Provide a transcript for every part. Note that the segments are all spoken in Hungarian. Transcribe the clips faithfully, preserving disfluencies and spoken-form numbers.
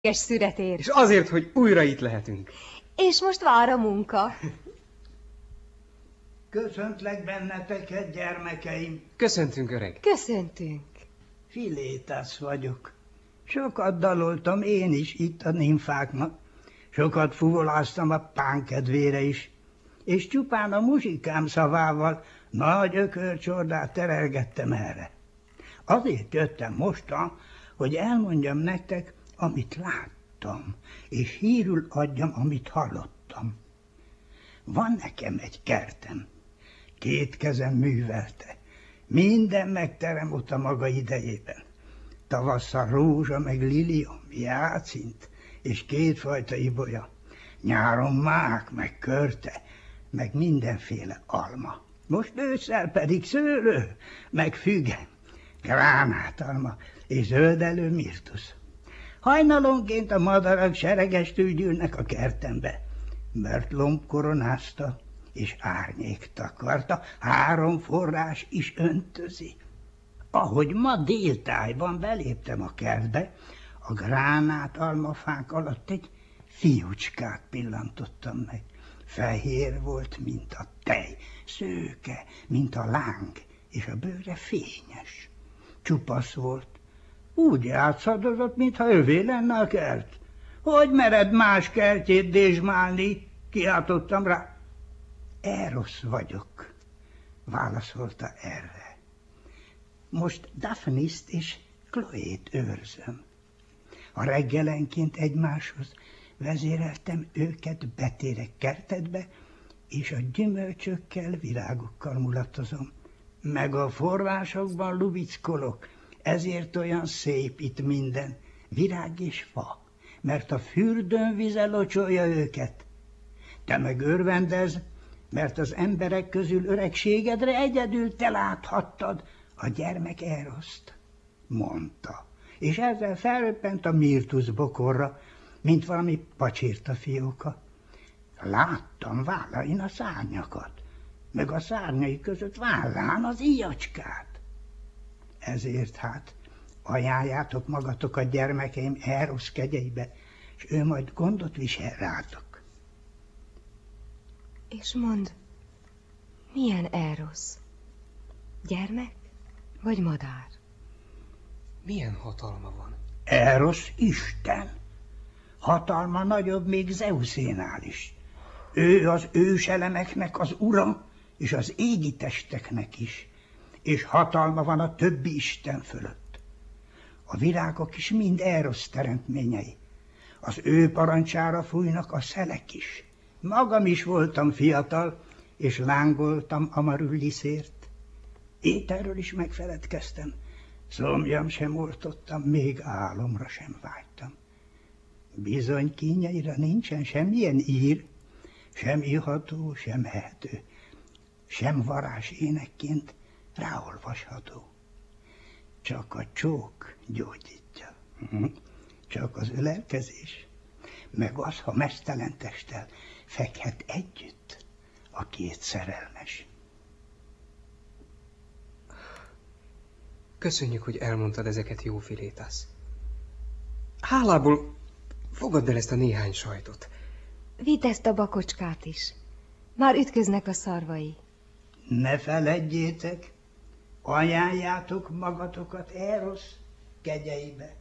szüretér. És azért, hogy újra itt lehetünk. És most vár a munka. Köszöntlek benneteket, gyermekeim. Köszöntünk, öreg. Köszöntünk. Filétász vagyok. Sokat daloltam én is itt a nimfáknak. Sokat fuvoláztam a pán kedvére is. És csupán a muzsikám szavával nagy ökörcsordát terelgettem erre. Azért jöttem mostan, hogy elmondjam nektek, amit láttam, és hírül adjam, amit hallottam. Van nekem egy kertem, két kezem művelte, minden megterem ott a maga idejében. Tavasszal rózsa, meg lilium, jácint, és kétfajta ibolya. Nyáron mák, meg körte, meg mindenféle alma. Most ősszel pedig szőlő, meg füge, gránátalma és zöldelő mirtusz. Hajnalonként a madarak seregestül gyűlnek a kertembe, mert lomb koronázta és árnyék takarta, három forrás is öntözi. Ahogy ma déltájban beléptem a kertbe, a gránát almafák alatt egy fiúcskát pillantottam meg. Fehér volt, mint a tej, szőke, mint a láng, és a bőre fényes. Csupasz volt, úgy játszadozott, mintha övé lenne a kert. Hogy mered más kertjét dézsmálni? Kiáltottam rá. Erosz vagyok, válaszolta erre. Most Daphniszt és Chloét őrzöm. A reggelenként egymáshoz vezéreltem őket betérek kertedbe, és a gyümölcsökkel, virágokkal mulatozom. Meg a forrásokban lubickolok, ezért olyan szép itt minden, virág és fa, mert a fürdőn vize locsolja őket. Te meg örvendezz, mert az emberek közül öregségedre egyedül te láthattad a gyermek Eroszt, mondta, és ezzel felröppent a mirtusz bokorra, mint valami pacsirta fióka. Láttam vállain a szárnyakat, meg a szárnyai között vállán az íjacskát. Ezért hát ajánljátok magatokat, gyermekeim, Erosz kegyeibe, és ő majd gondot visel rátok. És mondd, milyen Erosz? Gyermek vagy madár? Milyen hatalma van? Erosz Isten. Hatalma nagyobb még Zeuszénál is. Ő az őselemeknek az ura, és az égi testeknek is, és hatalma van a többi isten fölött. A virágok is mind Erosz teremtményei. Az ő parancsára fújnak a szelek is. Magam is voltam fiatal, és lángoltam Amarulliszért. Ételről is megfeledkeztem, szomjam sem oltottam, még álomra sem vágytam. Bizony kínjaira nincsen semmilyen ír, sem iható, sem ehető, sem varázs énekként ráolvasható. Csak a csók gyógyítja, csak az ölelkezés, meg az, ha meztelen testtel fekhet együtt a két szerelmes. Köszönjük, hogy elmondtad ezeket, jó Filétász. Hálából fogadd el ezt a néhány sajtot. Vidd ezt a bakocskát is. Már ütköznek a szarvai. Ne feledjétek, ajánljátok magatokat Erosz kegyeibe.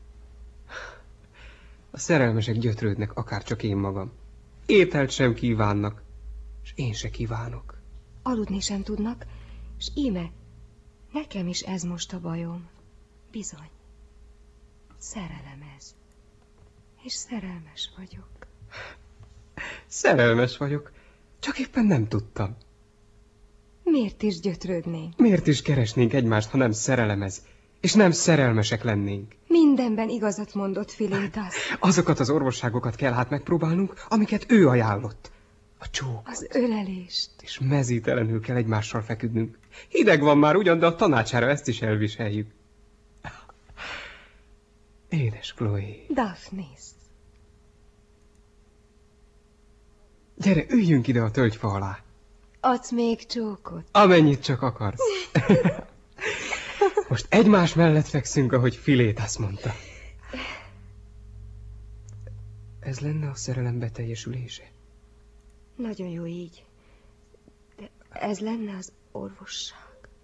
A szerelmesek gyötrődnek, akárcsak én magam. Ételt sem kívánnak, és én se kívánok. Aludni sem tudnak, és íme, nekem is ez most a bajom. Bizony. Szerelem ez. És szerelmes vagyok. Szerelmes vagyok, csak éppen nem tudtam. Miért is gyötrődnénk? Miért is keresnénk egymást, ha nem szerelemez, és nem szerelmesek lennénk? Mindenben igazat mondott Filétász. Azokat az orvosságokat kell hát megpróbálnunk, amiket ő ajánlott. A csókot. Az ölelést. És mezítelenül kell egymással feküdnünk. Hideg van már ugyan, de a tanácsára ezt is elviseljük. Édes Chloe. Daphnis. Gyere, üljünk ide a tölgyfa alá. Adsz még csókot? Amennyit csak akarsz. Most egymás mellett fekszünk, ahogy Filétász mondta. Ez lenne a szerelem beteljesülése? Nagyon jó így. De ez lenne az orvosság.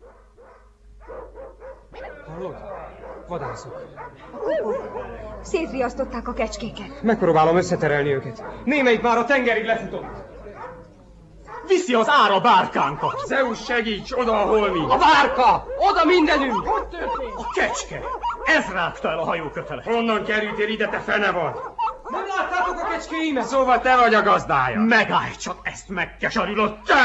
Hallod? Vadászok. A kopók. Szétriasztották a kecskéket. Megpróbálom összeterelni őket. Némelyik már a tengerig lefutott. Viszi az ára bárkánkat. Zeus, segíts, oda, ahol mi. A bárka! Oda mindenünk! Hogy történt? A kecske! Ez rágta el a hajó kötelet. Honnan kerültél ide, te fene vagy? Nem láttátok a kecskéimet? Szóval te vagy a gazdája. Megállj csak, ezt megkeserülött te!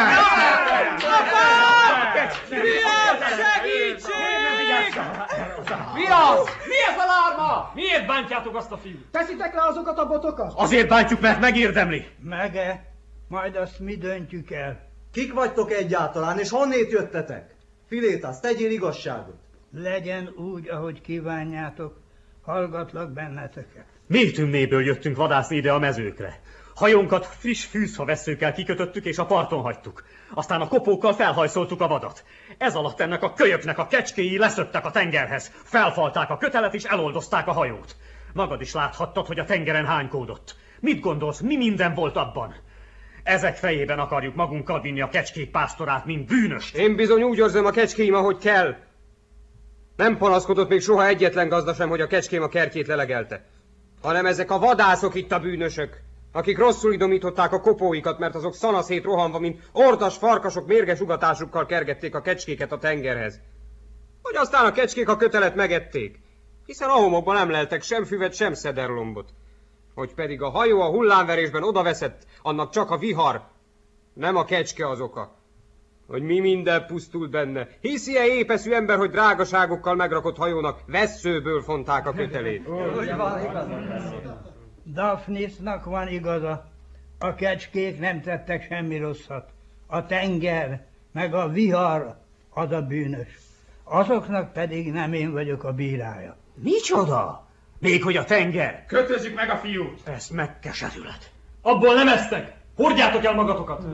Segítség! Mi az? Mi ez a lárma? Miért bántjátok azt a fiút? Teszitek le azokat a botokat? Azért bántjuk, mert megérdemli. Mege, majd azt mi döntjük el. Kik vagytok egyáltalán, és honnét jöttetek? Filétász, tegyél igazságot. Legyen úgy, ahogy kívánjátok. Hallgatlak benneteket. Mértümméből jöttünk vadászni ide a mezőkre. Hajónkat friss fűzfaveszőkkel kikötöttük és a parton hagytuk. Aztán a kopókkal felhajszoltuk a vadat. Ez alatt ennek a kölyöknek a kecskéi leszöktek a tengerhez. Felfalták a kötelet és eloldozták a hajót. Magad is láthattad, hogy a tengeren hánykódott. Mit gondolsz, mi minden volt abban? Ezek fejében akarjuk magunkkal vinni a kecskék pásztorát, mint bűnöst. Én bizony úgy őrzöm a kecskéim, ahogy kell. Nem panaszkodott még soha egyetlen gazda sem, hogy a kecském a kertjét lelegelte. Hanem ezek a vadászok itt a bűnösök, akik rosszul idomították a kopóikat, mert azok szanaszét rohanva, mint ordas farkasok mérges ugatásukkal kergették a kecskéket a tengerhez. Hogy aztán a kecskék a kötelet megették, hiszen a homokban nem leltek sem füvet, sem szederlombot. Hogy pedig a hajó a hullámverésben odaveszett, annak csak a vihar, nem a kecske az oka. Hogy mi minden pusztult benne. Hiszi-e épeszű ember, hogy drágaságokkal megrakott hajónak vesszőből fonták a kötelét? Daphnisnak van igaza. A kecskék nem tettek semmi rosszat. A tenger, meg a vihar az a bűnös. Azoknak pedig nem én vagyok a bírája. Micsoda? Még hogy a tenger? Kötözzük meg a fiút! Ezt megkeserület. Abból nem esztek! Hordjátok el magatokat!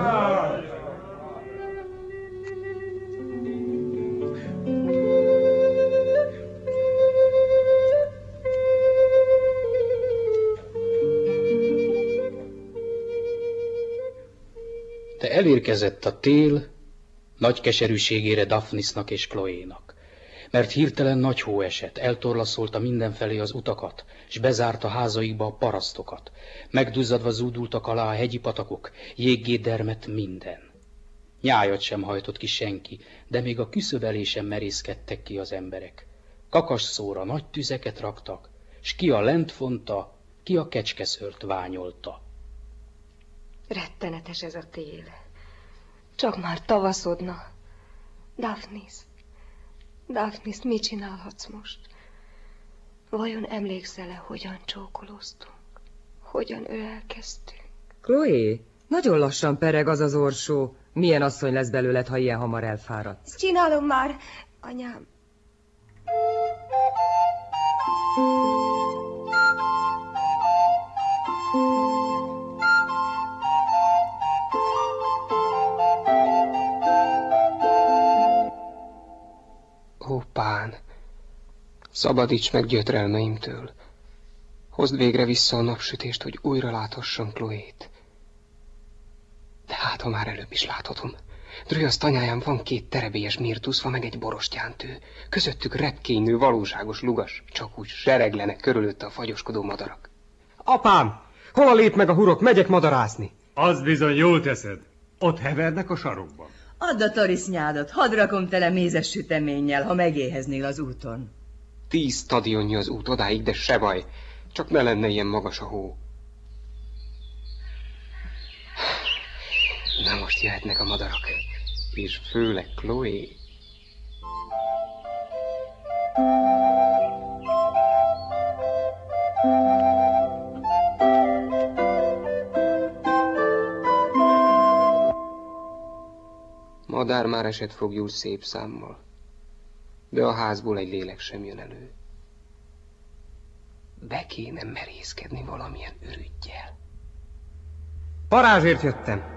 De elérkezett a tél, nagy keserűségére Daphnisnak és Chloénak, mert hirtelen nagy hó esett, eltorlaszolta mindenfelé az utakat, s bezárta házaikba a parasztokat. Megduzzadva zúdultak alá a hegyi patakok, jéggé dermedt minden. Nyájat sem hajtott ki senki, de még a küszöbelésen merészkedtek ki az emberek. Kakasszóra nagy tüzeket raktak, s ki a lent fonta, ki a kecskeszőrt ványolta. Rettenetes ez a tél. Csak már tavaszodna. Daphnis, Daphnis, mit csinálhatsz most? Vajon emlékszel-e, hogyan csókolóztunk? Hogyan ölelkeztünk? Chloé, nagyon lassan pereg az az orsó. Milyen asszony lesz belőled, ha ilyen hamar elfáradsz? Csinálom már, anyám. Ó, pán, szabadíts meg gyötrelmeimtől. Hozd végre vissza a napsütést, hogy újra láthassam Chloét. De hát, ha már előbb is láthatom. Drüasz tanyáján van két terebélyes mirtuszfa, meg egy borostyántő. Közöttük repkénynő, valóságos lugas, csak úgy sereglenek körülötte a fagyoskodó madarak. Apám, hol lép meg a hurok, megyek madarászni. Az bizony jól teszed. Ott hevernek a sarokban. Add a tarisznyádat, hadd rakom tele mézes süteménnyel, ha megéheznél az úton. Tíz stadionnyi az út odáig, de se baj. Csak ne lenne ilyen magas a hó. Na most jöhetnek a madarak. És főleg Chloé. Madár már esett fogjul szép számmal, de a házból egy lélek sem jön elő. Be kéne merészkedni valamilyen ürüggyel. Parázsért jöttem.